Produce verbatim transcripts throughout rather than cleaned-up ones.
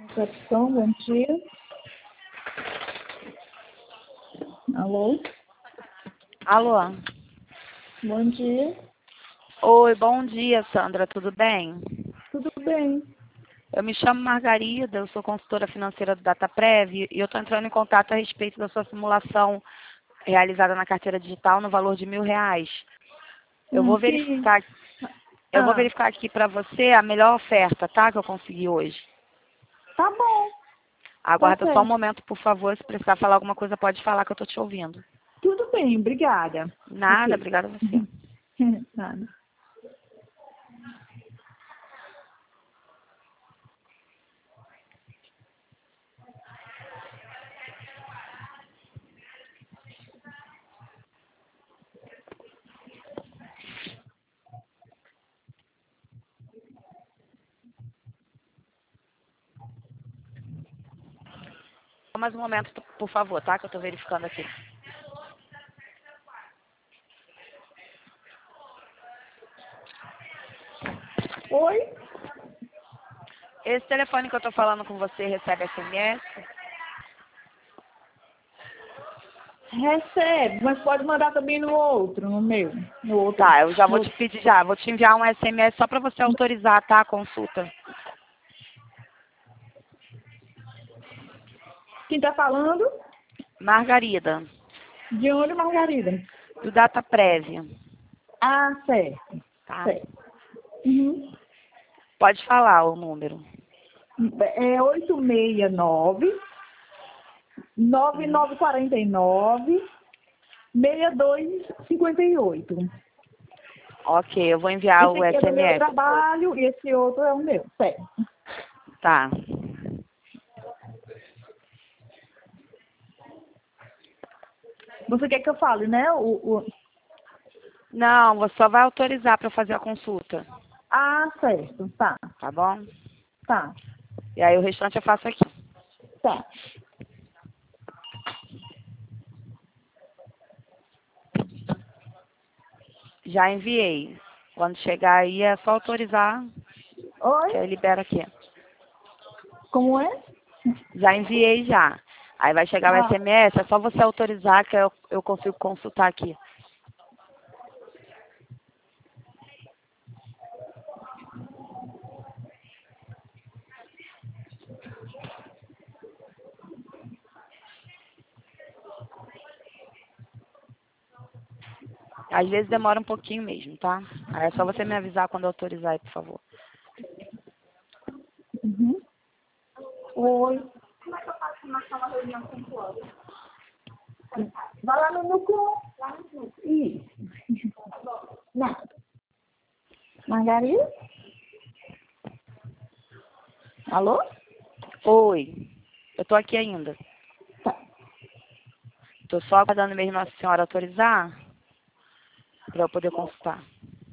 Recepção, bom dia. Alô? Alô? Bom dia. Oi, bom dia, Sandra, tudo bem? Tudo bem? Eu me chamo Margarida, eu sou consultora financeira do DataPrev e eu estou entrando em contato a respeito da sua simulação realizada na carteira digital no valor de mil reais. Eu vou Hum, que... verificar, eu vou Ah, verificar aqui para você a melhor oferta, tá, que eu consegui hoje. tá bom. Tá Aguarda só um certo. momento, por favor, se precisar falar alguma coisa, pode falar que eu estou te ouvindo. Tudo bem, obrigada. Nada, Ok. obrigada a você. Nada. Só mais um momento, por favor, tá, que eu estou verificando aqui. Oi? Esse telefone que eu estou falando com você recebe S M S? Recebe, mas pode mandar também no outro, no meu. No outro. Tá, eu já vou No... te pedir já, vou te enviar um S M S só para você autorizar, tá, a consulta. Quem tá falando? Margarida, De onde, Margarida? do DataPrev, Ah, certo. tá? Certo. Uhum. Pode falar o número. É oito seis nove, nove Hum. nove quatro nove, seis dois cinco oito. Ok, eu vou enviar Esse o aqui é do meu S M S. trabalho e esse outro é o meu. Certo. Tá. Você quer que eu fale, né? O, o... Não, você só vai autorizar para fazer a consulta, Ah, certo. Tá. tá bom? Tá. E aí o restante eu faço aqui. Tá. Já enviei. Quando chegar aí é só autorizar, Oi? que aí libera aqui. Como é? Já enviei já. Aí vai chegar o Ah, S M S, é só você autorizar que eu, eu consigo consultar aqui. Às vezes demora um pouquinho mesmo, tá? Aí é só você me avisar quando autorizar aí, por favor. uhum. Oi. Vai lá no núcleo. Isso. Nada. Margarida? Alô? Oi, eu tô aqui ainda. Tá. Tô só aguardando mesmo a senhora autorizar para eu poder consultar.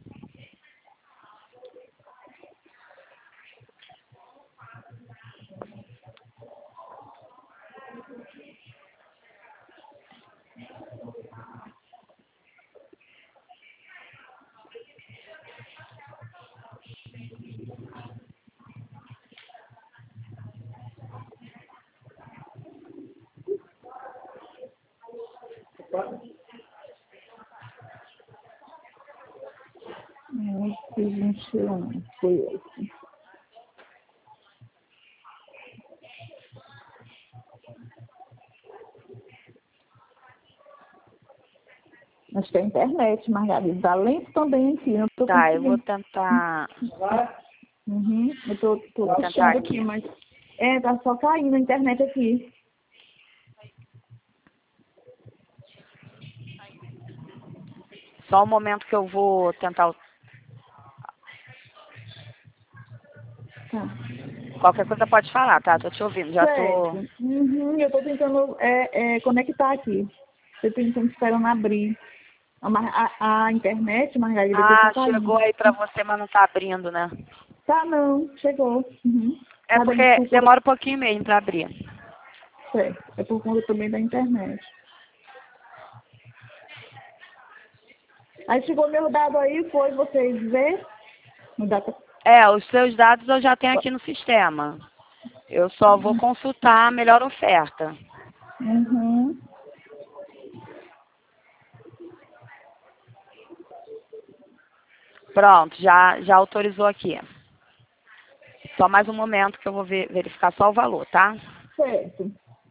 vinte e um. Foi esse. Acho que é a internet, Margarida. Tá lento também aqui. Eu não tô Tá, eu vou conseguindo. tentar. Uhum. Eu tô, tô Vou tentar puxando aqui, aqui. mas. É, tá só caindo a internet aqui. Só um momento que eu vou tentar. Tá. Qualquer coisa pode falar, tá? Tô te ouvindo, já tô. Certo. Uhum. Eu tô tentando é, é, conectar aqui. Tô tentando esperando abrir. A, mar- a, a internet, Margarida, aqui tá Ah, caindo. chegou aí pra você, mas não tá abrindo, né? Tá, não. Chegou. Uhum. É Tá bem, porque por conta. demora um pouquinho mesmo pra abrir. Certo. É por conta também da internet. Aí chegou meu dado aí, foi vocês ver. No data. É, os seus dados eu já tenho aqui no sistema. Eu só vou consultar a melhor oferta. Uhum. Pronto, já, já autorizou aqui. Só mais um momento que eu vou ver, verificar só o valor, tá? Certo.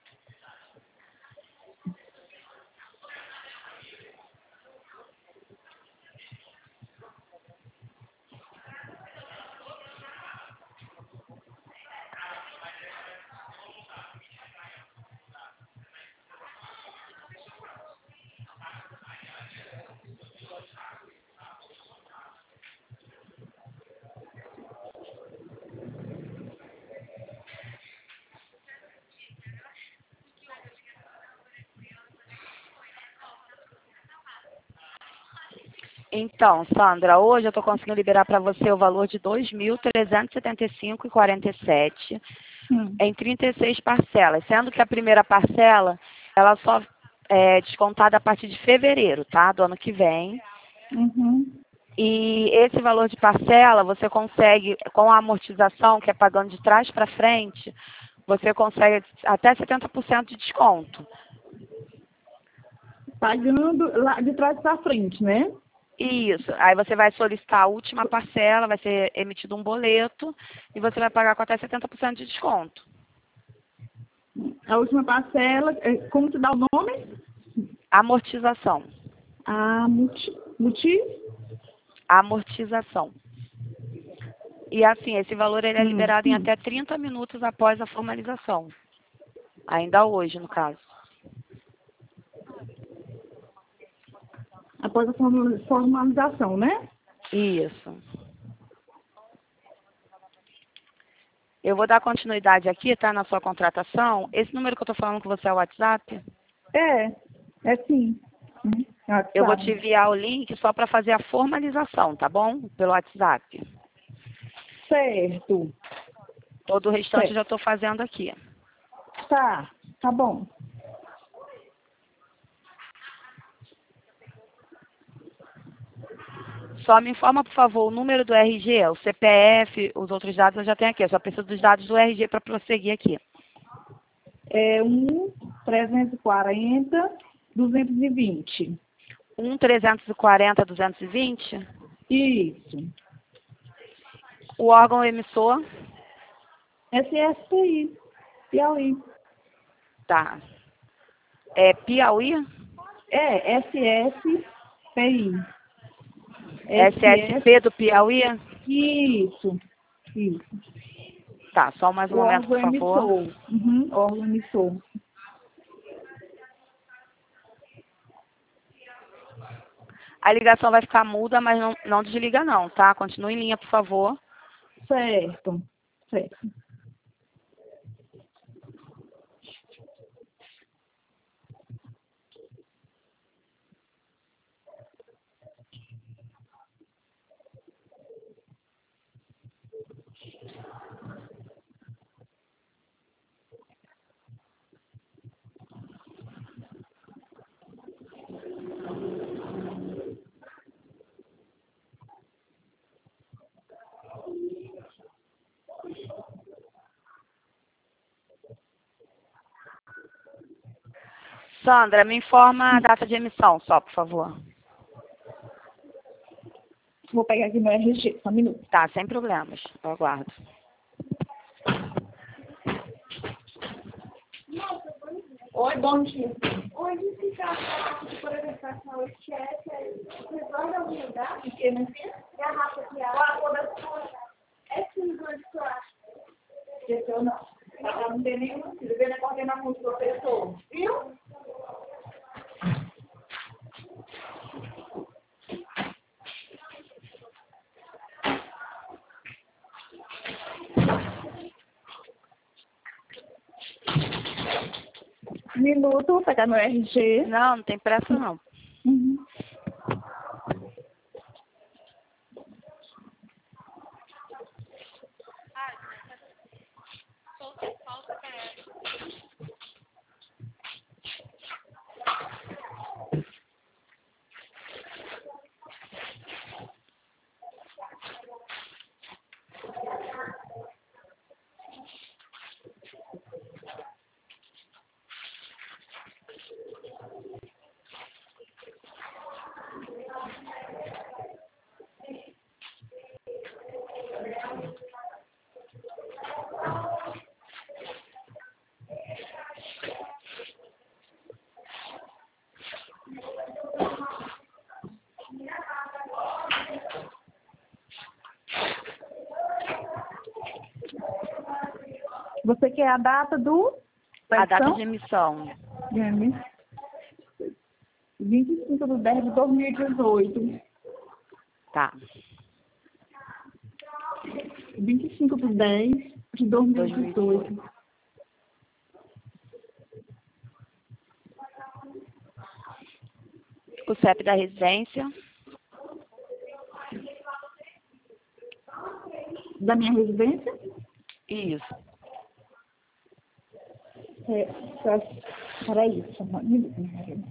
Então, Sandra, hoje eu estou conseguindo liberar para você o valor de dois mil trezentos e setenta e cinco reais e quarenta e sete centavos Hum. em trinta e seis parcelas, sendo que a primeira parcela, ela só é descontada a partir de fevereiro, tá? Do ano que vem. Uhum. E esse valor de parcela, você consegue, com a amortização, que é pagando de trás para frente, você consegue até setenta por cento de desconto. Pagando lá de trás para frente, né? Isso. Aí você vai solicitar a última parcela, vai ser emitido um boleto e você vai pagar com até setenta por cento de desconto. A última parcela, é, como se dá o nome? Amortização. A multi, multi? Amortização. E assim, esse valor ele é Hum, liberado em hum. até trinta minutos após a formalização. Ainda hoje, no caso. Após a forma- formalização, né? Isso. Eu vou dar continuidade aqui, tá, na sua contratação. Esse número que eu estou falando com você é o WhatsApp? É, é sim. Hum, Eu vou te WhatsApp. enviar o link só para fazer a formalização, tá bom? Pelo WhatsApp. Certo. Todo o restante eu Certo. já estou fazendo aqui. Tá, tá bom. Só me informa, por favor, o número do R G, o C P F, os outros dados eu já tenho aqui. Eu só preciso dos dados do R G para prosseguir aqui. É um trezentos e quarenta, duzentos e vinte. um trezentos e quarenta duzentos e vinte. Isso. O órgão emissor, S S P I. Piauí. tá. É Piauí? É, S S P I. S S P do Piauí? Isso. Isso. Tá, só mais um O momento, órgão por favor. emissor. Uhum, órgão emissor. A ligação vai ficar muda, mas não, não desliga não, tá? Continue em linha, por favor. Certo. Certo. Sandra, me informa a data de emissão, só, por favor. Vou pegar aqui meu R G, só um minuto. Tá, sem problemas. Eu aguardo. Oi, bom dia. Onde fica a por alimentação e chefe? Você vai dar algum lugar? O que, minha filha? Garrafa de água. A cor da sua. É cinza de plástico. Esse eu não. Ela não tem nenhuma filha. Vem na coordenação do professor. Viu? Minuto, vou pegar meu R G. Não, não tem pressa não. Uhum. Você quer a data do... A data de emissão. vinte e cinco de dez de dois mil e dezoito. Tá. vinte e cinco de dez de dois mil e dezoito. O C E P da residência. Da minha residência? Isso. É, peraí, só um minuto.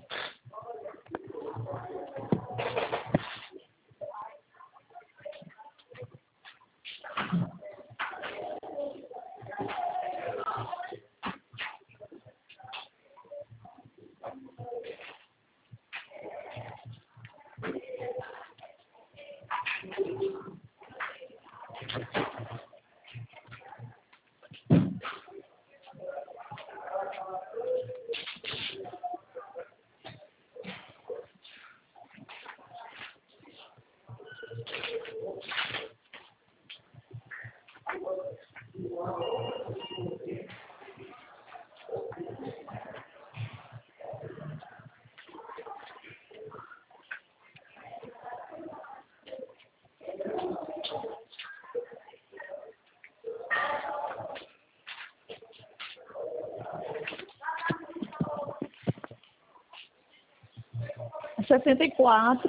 sessenta e quatro.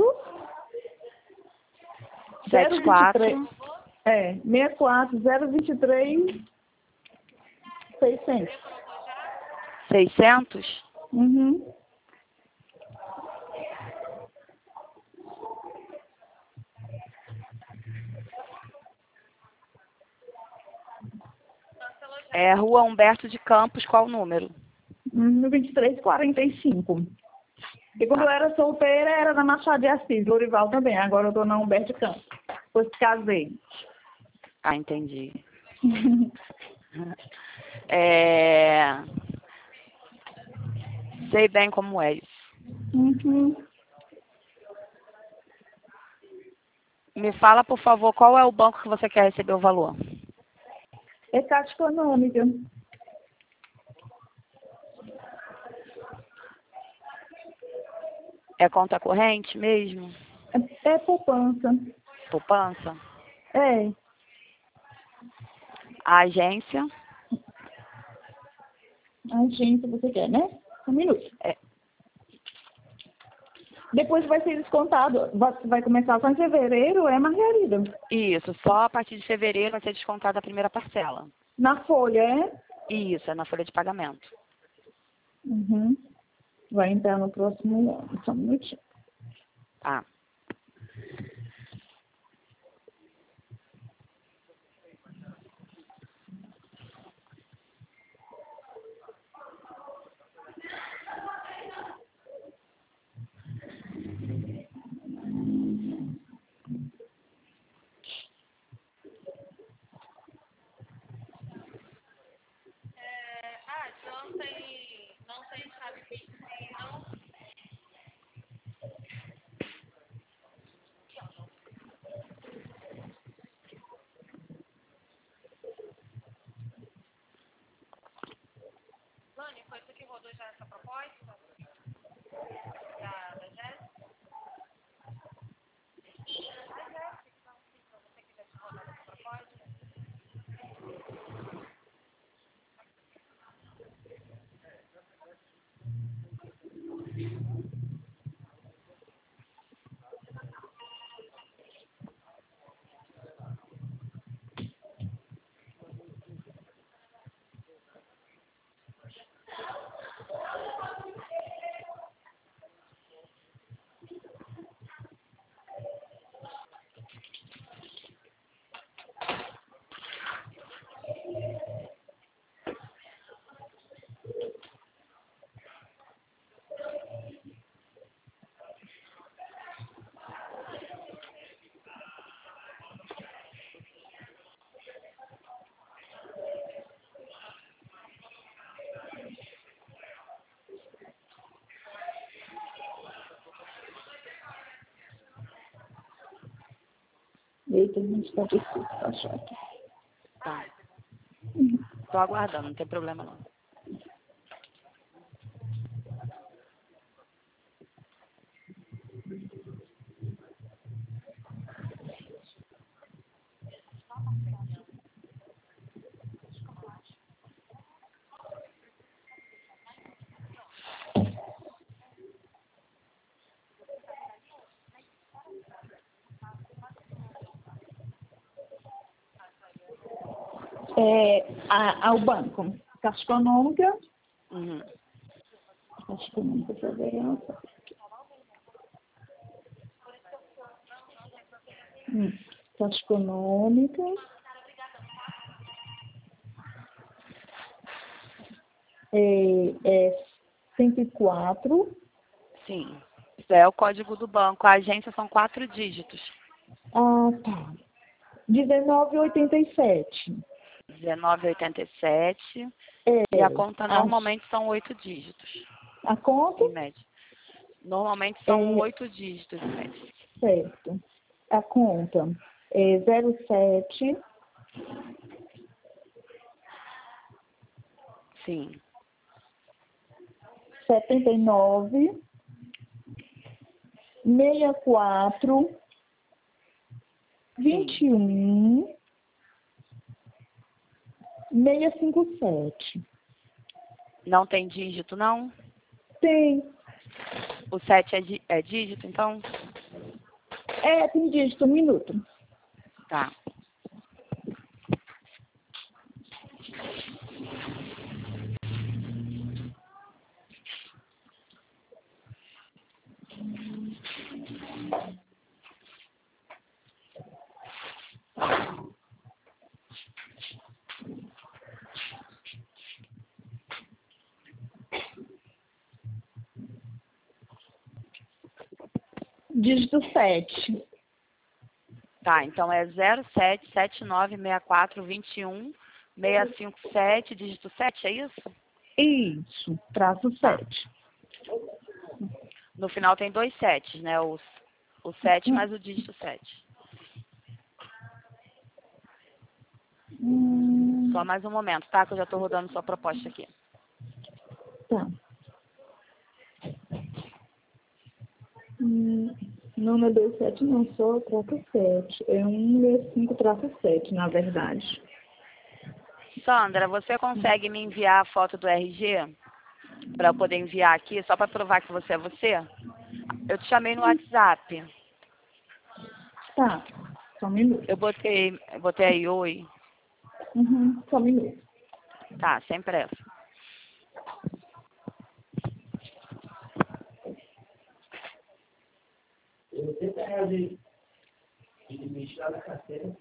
setenta e quatro. É, sessenta e quatro, zero vinte e três, seiscentos. seiscentos? Uhum. É Rua Humberto de Campos, qual o número? No vinte e três, quarenta e cinco. E quando eu era solteira, era na Machado de Assis, Lourival também. Agora eu tô na Humberto de Campos. Depois casei. Ah, entendi. É... Sei bem como é isso. Uhum. Me fala, por favor, qual é o banco que você quer receber o valor? É Caixa Econômica. É conta corrente mesmo? É, é poupança. Poupança? É. A agência? A agência você quer, né? Um minuto. É. Depois vai ser descontado. Vai, vai começar só em fevereiro, é, Margarida? Isso, só a partir de fevereiro vai ser descontada a primeira parcela. Na folha, é? Isso, é na folha de pagamento. Uhum. Vai entrar no próximo ano. Só um minutinho. Tá. Eita, a gente está difícil, tá chato. Tá. Estou aguardando, não tem problema não. É, a, ao banco. Caixa Econômica. Uhum. Caixa Econômica Federal. Hum. Caixa Econômica. É, é cento e quatro. Sim. Isso é o código do banco. A agência são quatro dígitos. Ah, tá. dezenove oitenta e sete. dezenove oitenta e sete. É, E a conta a, normalmente são oito dígitos, a conta em média. Normalmente são é oito dígitos, em média. certo. A conta é zero sete. Sim. setenta e nove. sessenta e quatro. vinte e um. seiscentos e cinquenta e sete. Não tem dígito, não? Tem. O sete é, dí- é dígito, então? É, tem dígito, um minuto. Tá. Dígito sete. Tá, então é zero sete sete nove seis quatro dois um seis cinco sete, dígito sete, é isso? Isso, traço Tá. sete. No final tem dois setes, né? O, o sete mais o dígito sete. Hum, Só mais um momento, tá? Que eu já tô rodando sua proposta aqui. tá. Hum, não, não é dois sete não, só traço sete. É um sessenta e cinco traço sete, na verdade. Sandra, você consegue me enviar a foto do R G? Para eu poder enviar aqui, só para provar que você é você? Eu te chamei no WhatsApp. Tá, só um minuto. Eu botei, eu botei aí, oi. Uhum, só um minuto. Tá, sem pressa. Você tá de de mexer na carteira.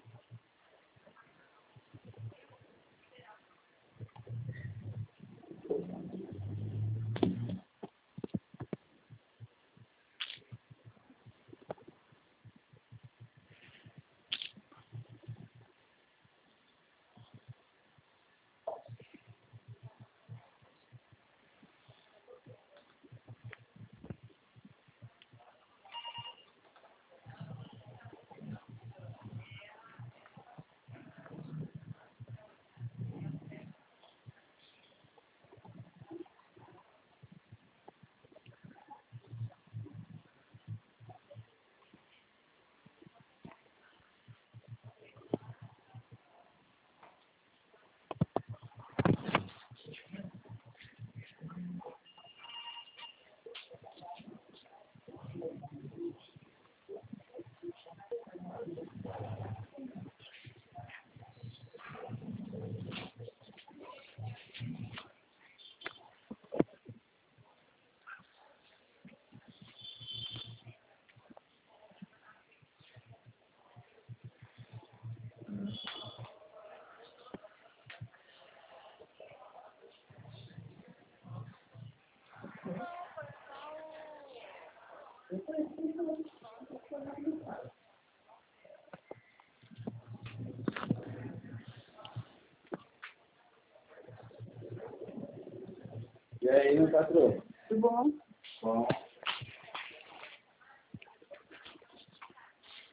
E aí, meu patrão? Tudo bom? Bom.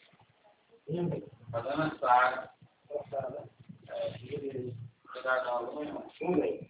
Tá dando a saga. É, beleza. Pegar a Um bem.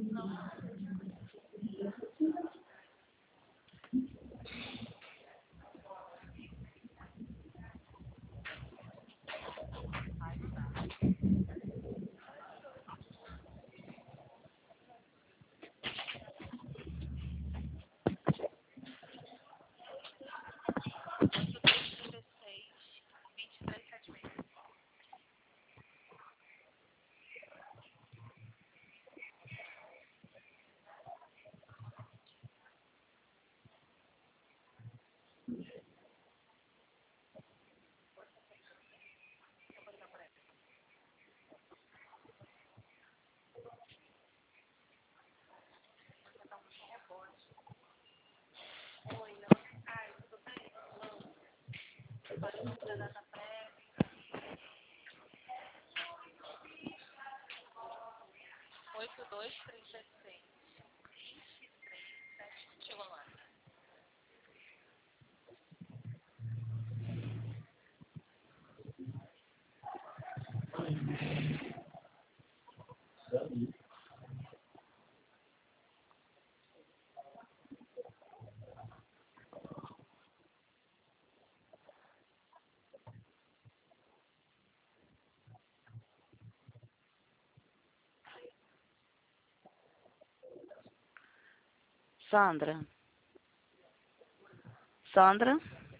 Sandra? Sandra?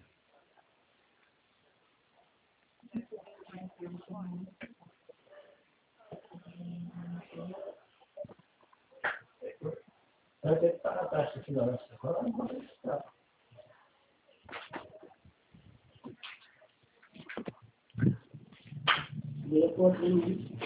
Vai ter que estar na taxa aqui na nossa escola, não pode estar. E eu contei isso.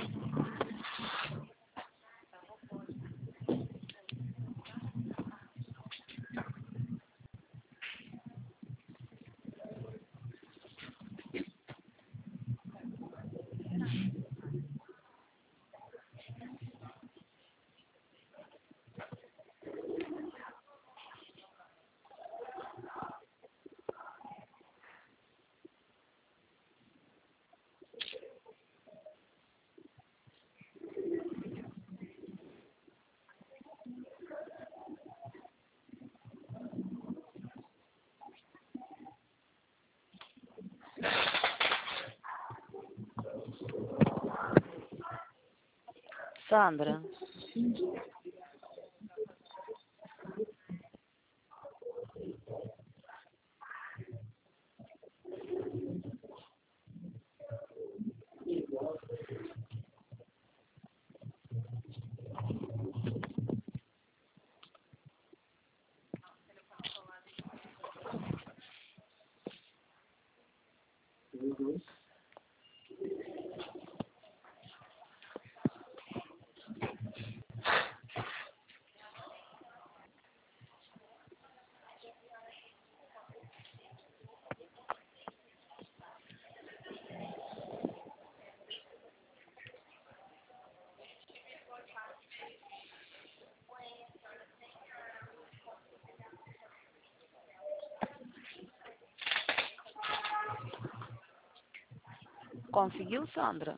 Sandra? Conseguiu, Sandra?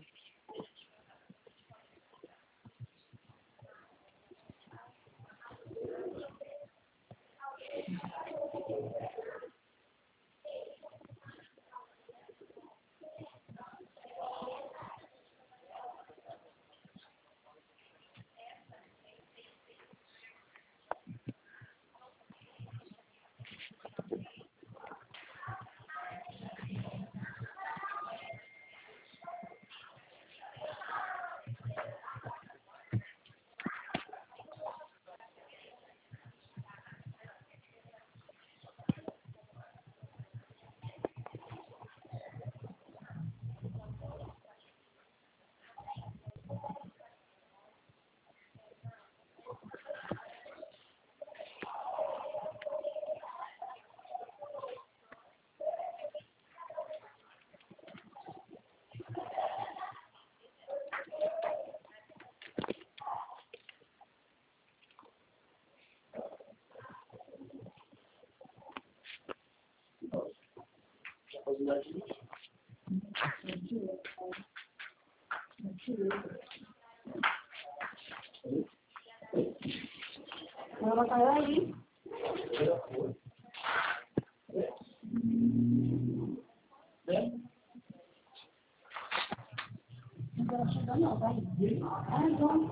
Ela caiu aí. Não quero chegar não, vai. Ai, vamos.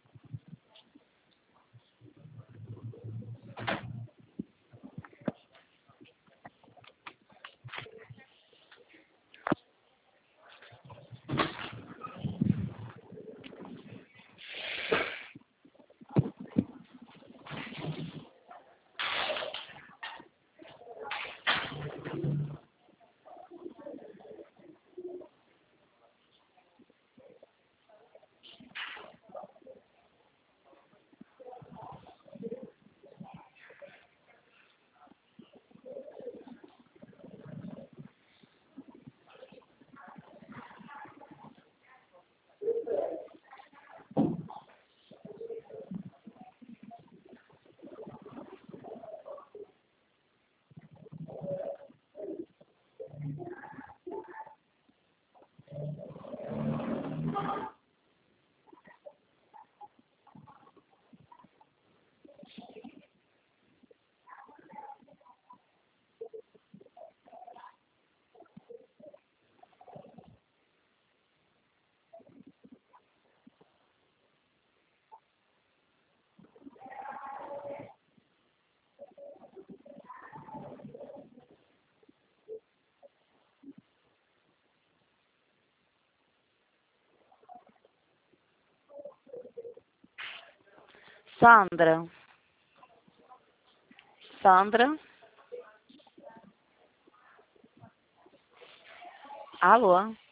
Sandra. Sandra. Alô?